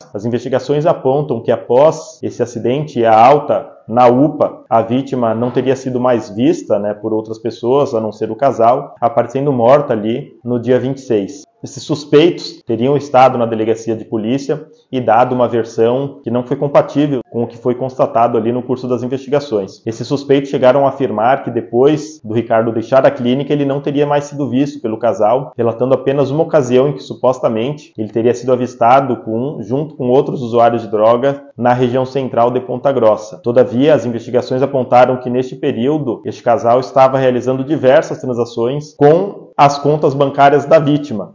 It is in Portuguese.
as investigações apontam que após esse acidente e a alta na UPA, a vítima não teria sido mais vista, né, por outras pessoas, a não ser o casal, aparecendo morta ali no dia 26. Esses suspeitos teriam estado na delegacia de polícia e dado uma versão que não foi compatível com o que foi constatado ali no curso das investigações. Esses suspeitos chegaram a afirmar que depois do Ricardo deixar a clínica, ele não teria mais sido visto pelo casal, relatando apenas uma ocasião em que supostamente ele teria sido avistado junto com outros usuários de droga na região central de Ponta Grossa. Todavia, as investigações apontaram que neste período, este casal estava realizando diversas transações com as contas bancárias da vítima.